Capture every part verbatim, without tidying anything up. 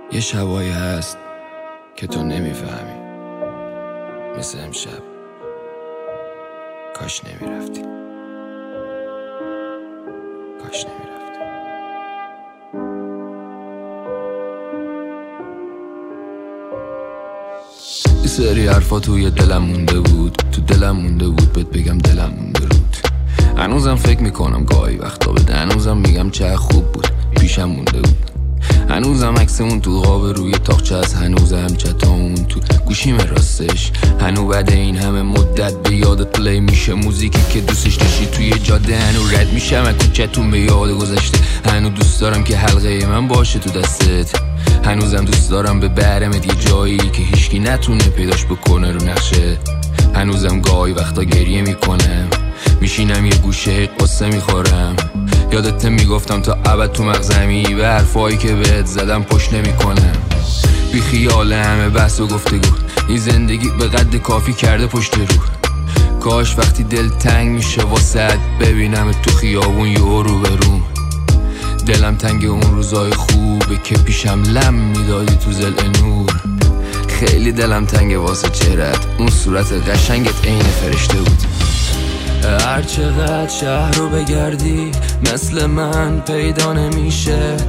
یه شبایی هست که تو نمیفهمی، مثل امشب. کاش نمیرفتی، کاش نمیرفتی. یه سری حرفا توی دلم مونده بود، تو دلم مونده بود بهت بگم دلم مونده بود. هنوزم فکر میکنم گاهی وقتا بده، هنوزم میگم چه خوب بود پیشم مونده بود. هنوزم عکسمون تو قاب روی تاقچه است، هنوزم چتامون تو گوشیم راستش. هنو بعد این همه مدت به یادت پلی میشه موزیکی که دوستش داشتی توی جاده. هنو رد میشم از کوچه‌تون به یاد گذشته. هنو دوست دارم که حلقه من باشه تو دستت. هنوزم دوست دارم به برمت یه جایی که هیچکی نتونه پیداش بکنه رو نقشه. هنوزم گاهی وقتا گریه میکنم، میشینم یه گوشه قصه میخورم. یادت میگفتم تا ابد تو مغزمی، به حرفایی که بهت زدم پشت نمیکنم. بی خیال همه بحث و گفتگو، این زندگی به قد کافی کرده پشت رو. کاش وقتی دل تنگ میشه واسه ببینم تو خیابون یه رو به روم. دلم تنگ اون روزای خوبه که پیشم لم میدادی تو زل نور. خیلی دلم تنگ واسه چهرت، اون صورت قشنگت عین فرشته بود. هر چقدر شهر رو بگردی مثل من پیدا نمیشه.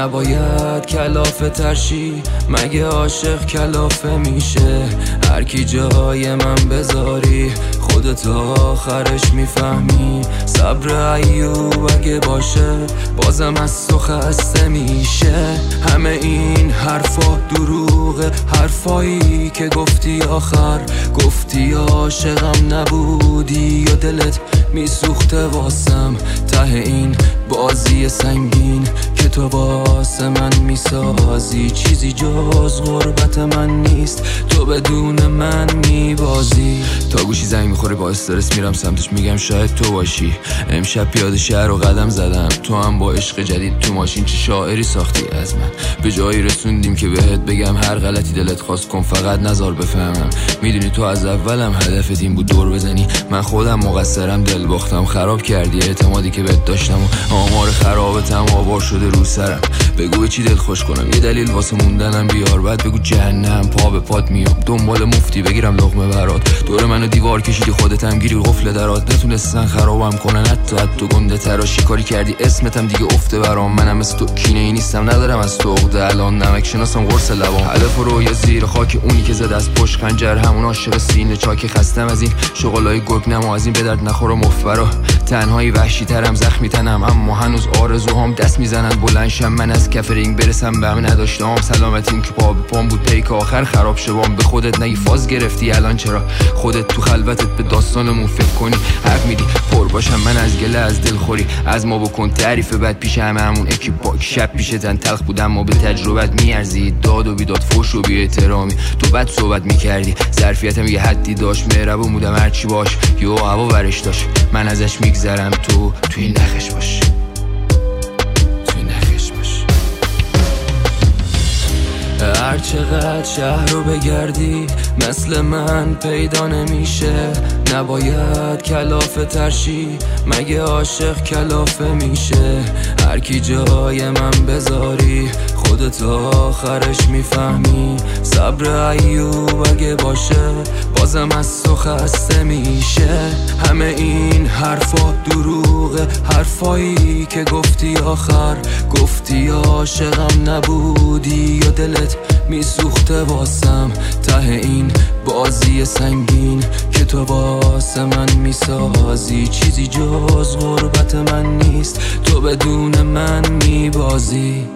نباید کلافه ترشی، مگه عاشق کلافه میشه. هر کی جای من بذاری خودت آخرش میفهمی. صبر ایوب اگه باشه بازم از تو خسته میشه. همه این حرفا دروغه، حرفایی که گفتی آخر. گفتی عاشقم نبودی یا دلت میسوخته واسم. ته این بازی سنگین که تو واسه من میسازی، چیزی جز غربت من نیست، تو بدون من میبازی. تا گوشی زنگ میخوره با استرس میرم سمتش، میگم شاید تو باشی. امشب پیاده شهر رو قدم زدم، تو هم با عشق جدید تو ماشین چه شاعری ساختی از من. به جایی رسوندیم که بهت بگم هر غلطی دلت خواست کن، فقط نزار بفهمم. میدونی تو از اولم هدفت این بود دور بزنی. من خودم مقصرم، دل باختم، خراب کردی اعتمادی که بهت داشتم و آمار خرابتم آوار شده رو سرم. بگو به چی دل خوش کنم، یه دلیل واسه موندنم بیار. بعد بگو جهنم پا به پات میام، دنبال مفتی بگیرم لقمه برات. دور منو دیوار کشیدی خودت هم گیری قفل درات. نتونستن خرابم کنن حتی حتی گنده تراشی. کاری کردی اسمتم دیگه افته برام. منم مثل تو کینه ای نیستم، ندارم از تو عقده. الان نمک شناسم قرص لبام. هدف رو یا زیر خاک اونی که زد از پشت خنجر، همون عاشق سینه چاکی. خستم از این شغلای گرگ نما، از این به درد نخور و مفبرا. تنهایی وحشی ترم، زخمی تنم، اما هنوز آرزوهام دست میزنن بلندشم. من از کف رینگ برسم به همه نداشتم. سلامتیم که پا به پام بود پیک آخر خراب شوام. به خودت نگی فاز گرفتی الان چرا خودت تو خلوتت به داستانمون فکر کنی. حق میدی پر باشم من از گله از دلخوری. از ما بکن تعریف بعد پیش همه همون اکیپاک. شب پیش تن تلخ بودم ما به تجربت میارزی. داد و بیداد فوش و بی احترامی، تو بد صحبت میکردی. ظرفیتم یه حدی داشت، مهربون بودم هرچی باش. یو هوا ورش داشت، من ازش میگذرم، تو توی نخش باش. هر چقدر شهر رو بگردی مثل من پیدا نمیشه. نباید کلافه ترشی، مگه عاشق کلافه میشه. هر کی جای من بذاری خودت آخرش میفهمی. صبر ایوب اگه باشه بازم از تو خسته میشه. همه این حرفا دروغه، حرفایی که گفتی آخر. گفتی عاشقم نبودی یا دلت میسوخته واسم. ته این بازی سنگین که تو واسه من میسازی، چیزی جز غربت من نیست، تو بدون من میبازی.